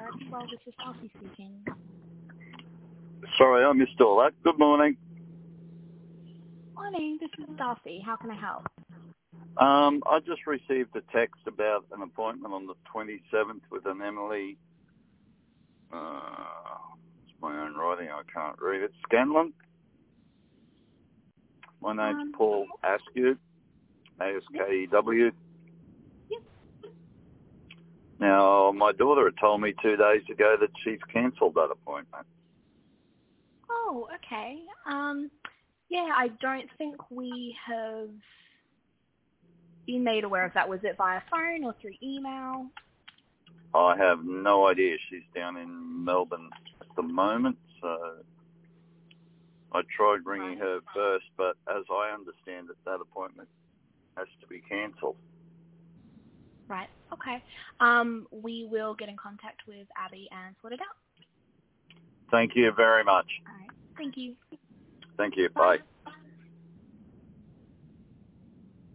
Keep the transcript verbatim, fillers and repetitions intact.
Direct Well, this is Darcy speaking. Sorry, I missed all that. Good morning. Morning, this is Darcy. How can I help? Um, I just received a text about an appointment on the twenty-seventh with an Emily. Uh, it's my own writing. I can't read it. Scanlon. My name's Um, Paul Askew, A S K E W. Yes. Now, my daughter had told me two days ago that she's cancelled that appointment. Oh, okay. Um, yeah, I don't think we have been made aware of that. Was it via phone or through email? I have no idea. She's down in Melbourne at the moment, so I tried ringing her first, but as I understand it, that appointment has to be cancelled. Right. Okay. Um, we will get in contact with Abby and sort it out. Thank you very much. All right. Thank you. Thank you. Bye. Bye.